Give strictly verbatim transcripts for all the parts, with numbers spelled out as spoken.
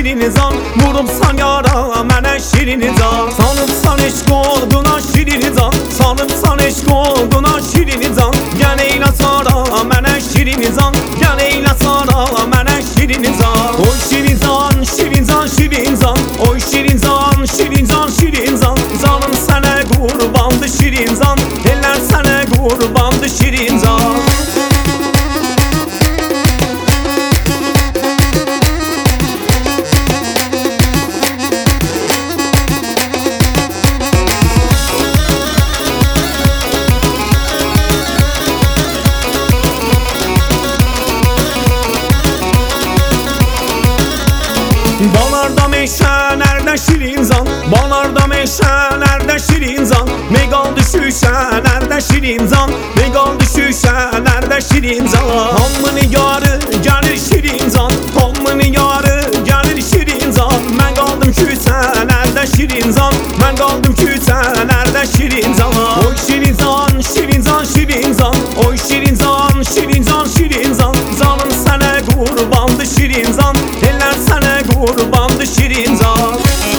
şirin zan, vurubsan yara mənə şirin zan. Sanıbsan eşq olduna şirin zan, sanıbsan eşq olduna şirin zan. Gəl eylə sara mənə şirin zan, gəl eylə sara mənə şirin zan. Oy şirin zan, şirin zan, şirin zan. Oy şirin zan, şirin zan, şirin zan. Zanım sənə qurbandı şirin zan, eller sənə qurbandı şirin zan. Balarda meşə, nerede şirin zan? Balarda meşə, nerede şirin zan? Megal düşüşə, nerede şirin zan? Megal düşüşə, nerede şirin zan? Hamını yarı, gəlir şirin zan. Hamını yarı, gəlir şirin zan. Mən qaldım küsə, nerede şirin zan? Mən qaldım küsə, nerede şirin zan? Oy şirin zan, şirin zan, şirin zan. Oy şirin zan, şirin zan, şirin zan. Zanım sənə qurbandı şirin zan, eller sənə qurbandı şirin zan.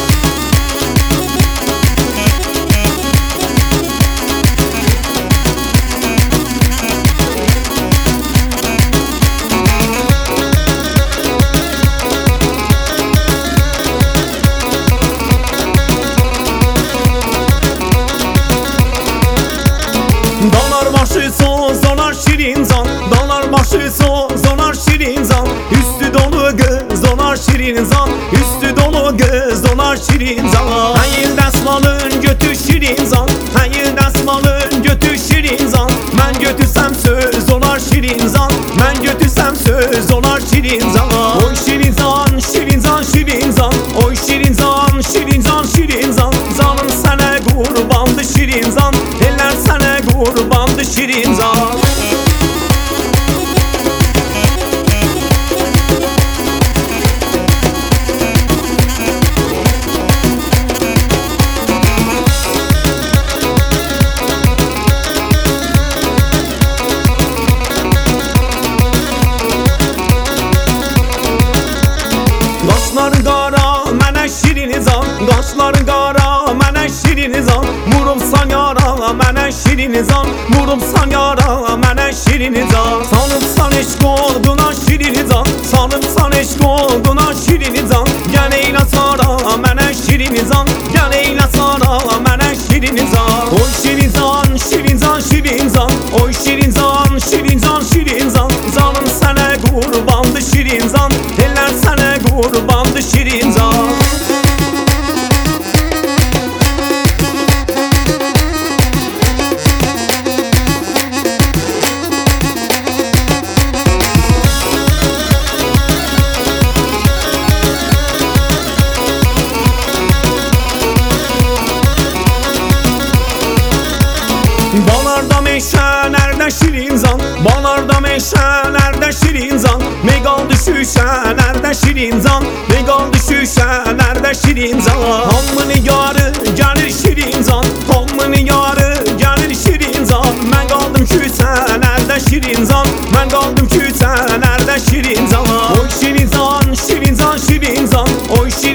Dalar başı soz dolar şirin zan, dalar başı soz dolar şirin zan. Üstü dolu göz dolar şirin zan, üstü dolu göz dolar şirin zan. Hayır dəsmalın götür şirin zan, hayır dəsmalın götür şirin zan. Mən götürsəm söz dolar şirin zan, mən götürsəm söz dolar şirin zan. Oy şirin zan, şirin zan, şirin zan. Oy şirin zan, şirin zan, şirin zan. Zanım sənə qurbandı şirin zan, eller sənə qurbandı şirin zan. Qaşların qara, mənə şirin zan. Qaşların qara, mənə şirin zan. Vurubsan yara, mənə şirin zan. Vurubsan yara, mənə şirin zan. Sanıbsan eşq olduna şirin zan, sanıbsan eşq olduna şirin zan. Gəl eylə sara mənə şirin zan, gəl eylə sara mənə şirin zan. Oy şirin zan, şirin zan, şirin zan. Oy şirin zan, şirin zan, şirin zan. Zanım sənə qurbandı şirin zan, eller sənə qurbandı şirin zan. Balarda meşə, nerede şirin zan? Balarda meşə, nerede şirin zan? Megal düşüşə, nerede şirin zan? Megal düşüşə, nerede şirin zan? Hamını yarı, gəlir şirin zan. Hamını yarı, gəlir şirin zan. Mən qaldım küsə, nerede şirin zan? Mən qaldım küsə, nerede şirin zan? Oy şirin zan, şirin zan, şirin zan. Oy şirin